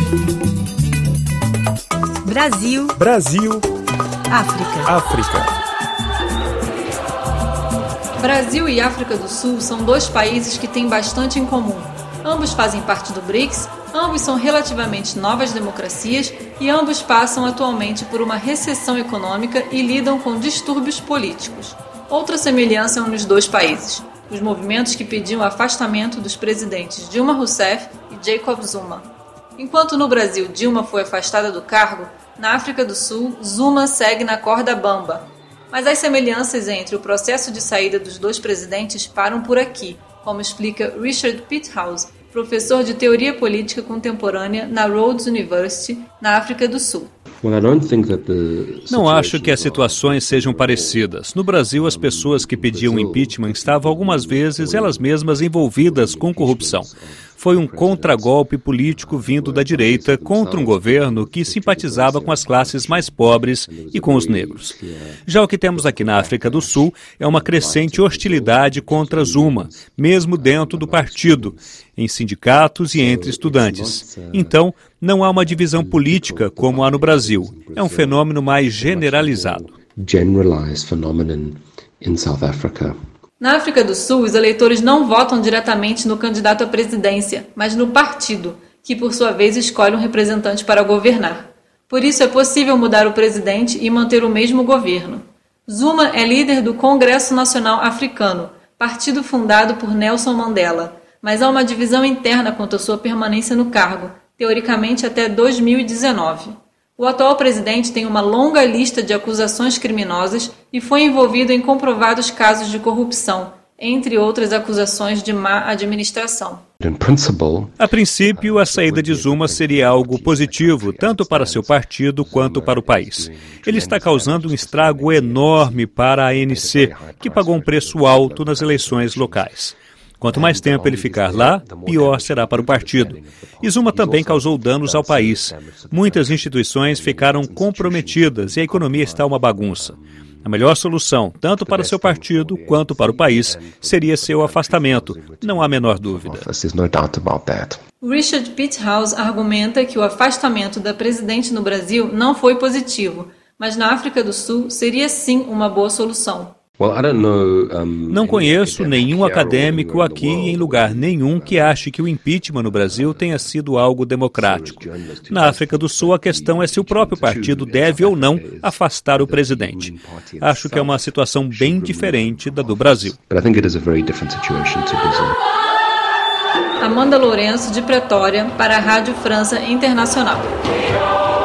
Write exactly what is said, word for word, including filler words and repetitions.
Brasil. Brasil. África. África. Brasil e África do Sul são dois países que têm bastante em comum. Ambos fazem parte do BRICS, ambos são relativamente novas democracias e ambos passam atualmente por uma recessão econômica e lidam com distúrbios políticos. Outra semelhança nos dois países: os movimentos que pediam o afastamento dos presidentes Dilma Rousseff e Jacob Zuma. Enquanto no Brasil Dilma foi afastada do cargo, na África do Sul Zuma segue na corda bamba. Mas as semelhanças entre o processo de saída dos dois presidentes param por aqui, como explica Richard Pithouse, professor de Teoria Política Contemporânea na Rhodes University, na África do Sul. Não acho que as situações sejam parecidas. No Brasil, as pessoas que pediam impeachment estavam algumas vezes elas mesmas envolvidas com corrupção. Foi um contragolpe político vindo da direita contra um governo que simpatizava com as classes mais pobres e com os negros. Já o que temos aqui na África do Sul é uma crescente hostilidade contra Zuma, mesmo dentro do partido, em sindicatos e entre estudantes. Então, não há uma divisão política como há no Brasil. É um fenômeno mais generalizado. Na África do Sul, os eleitores não votam diretamente no candidato à presidência, mas no partido, que por sua vez escolhe um representante para governar. Por isso é possível mudar o presidente e manter o mesmo governo. Zuma é líder do Congresso Nacional Africano, partido fundado por Nelson Mandela, mas há uma divisão interna quanto à sua permanência no cargo, teoricamente até dois mil e dezenove. O atual presidente tem uma longa lista de acusações criminosas e foi envolvido em comprovados casos de corrupção, entre outras acusações de má administração. A princípio, a saída de Zuma seria algo positivo, tanto para seu partido quanto para o país. Ele está causando um estrago enorme para a A N C, que pagou um preço alto nas eleições locais. Quanto mais tempo ele ficar lá, pior será para o partido. E Zuma também causou danos ao país. Muitas instituições ficaram comprometidas e a economia está uma bagunça. A melhor solução, tanto para seu partido quanto para o país, seria seu afastamento, não há a menor dúvida. Richard Pithouse argumenta que o afastamento da presidente no Brasil não foi positivo, mas na África do Sul seria sim uma boa solução. Não conheço nenhum acadêmico aqui em lugar nenhum que ache que o impeachment no Brasil tenha sido algo democrático. Na África do Sul, a questão é se o próprio partido deve ou não afastar o presidente. Acho que é uma situação bem diferente da do Brasil. Amanda Lourenço, de Pretória, para a Rádio França Internacional.